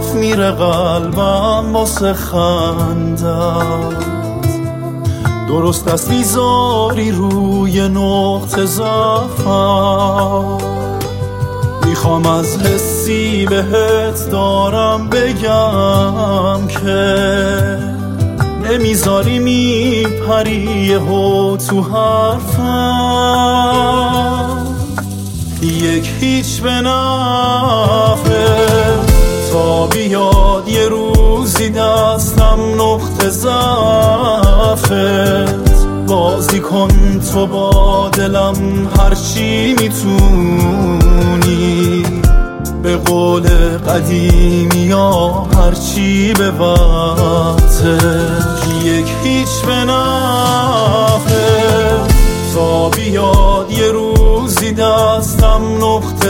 صاف میره قلبم واسه خندت. درست است میذاری روی نقطه ضعفم. میخوام از حسی بهت دارم بگم که نمیذاری میپری یهو تو حرفم. یک هیچ به نفعه تا بیاد یه روزی دستم نقطه ضعفت. بازی کن تو با دلم هرچی میتونی، به قول قدیمی ها هرچی به وقتش. یک هیچ به نفعه تا بیاد یه روزی دستم نقطه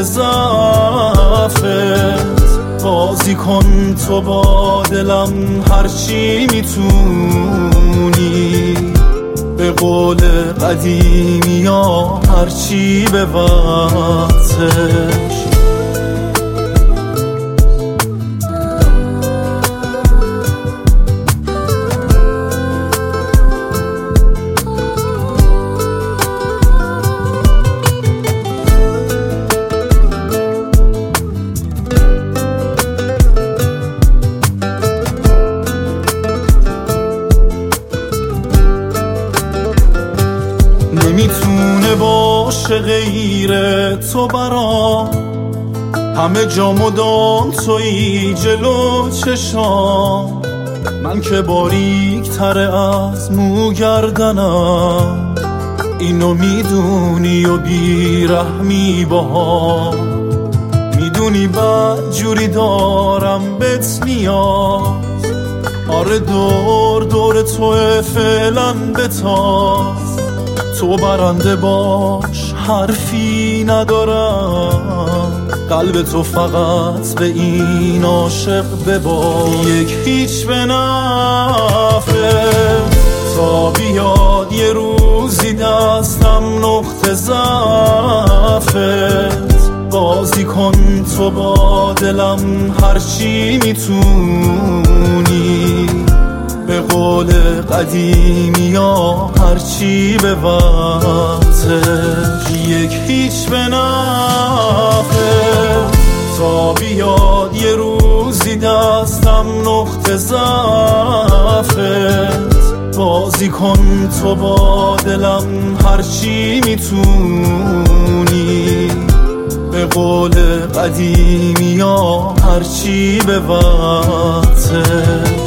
ضعفت. بازی کن تو با دلم هرچی میتونی، به قول قدیمی ها هرچی به وقتش. نمیتونه باشه غیر تو برام، همه جا مدام تویی جلو چشام. من که باریک تره از مو گردنم، اینو میدونی و بیرحمی باها. میدونی بد جوری دارم بهت نیاز. آره دور دور توه فعلا بتاز. تو برنده باش حرفی ندارم، قلب تو فقط به این عاشق بباز. یک هیچ به نفعه تا بیاد یه روزی دستم نقطه ضعفت. بازی کن تو با دلم هرچی میتونی، به قول قدیمی ها هرچی به وقتش. یک هیچ به نفعه تا بیاد یه روزی دستم نقطه ضعفت. بازی کن تو با دلم هرچی میتونی، به قول قدیمی ها هرچی به وقتش.